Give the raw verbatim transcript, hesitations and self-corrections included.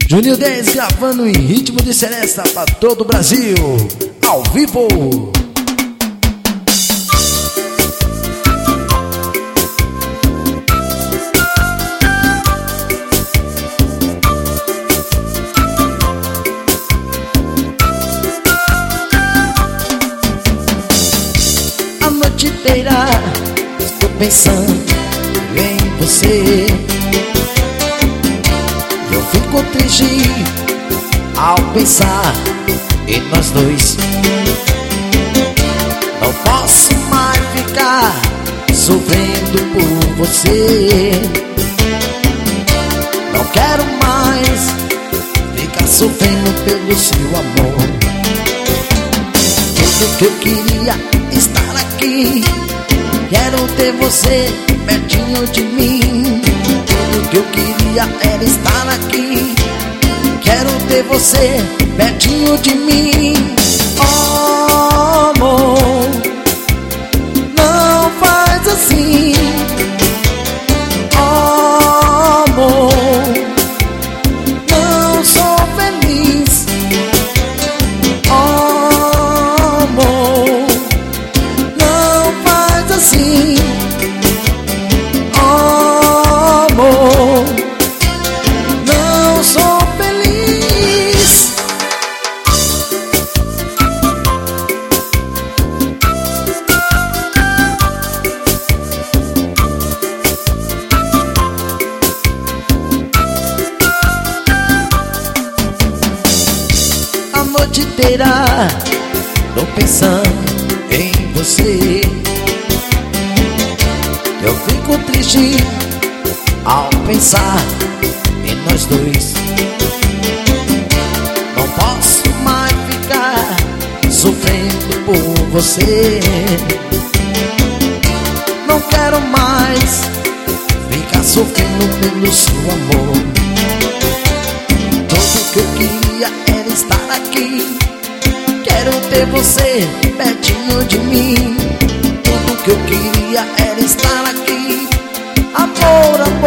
Juninho dez gravando em ritmo de seresta pra todo o Brasil, ao vivo. A noite inteira estou pensando em você. Eu fico triste ao pensar em nós dois. Não posso mais ficar sofrendo por você. Não quero mais ficar sofrendo pelo seu amor. Tudo que eu queria estar aqui, quero ter você pertinho de mim. Tudo que eu queria era estar aqui, quero ter você pertinho de mim. Oh, amor, não faz assim. Oh, amor, não sou feliz. Oh, amor, não faz assim. Oh, amor, não sou feliz. A noite inteira tô pensando em você. Eu fico triste ao pensar em nós dois. Não posso mais ficar sofrendo por você. Não quero mais ficar sofrendo pelo seu amor. Tudo que eu queria era estar aqui, quero ter você pertinho de mim. Tudo que eu queria era estar aqui. Amor, amor,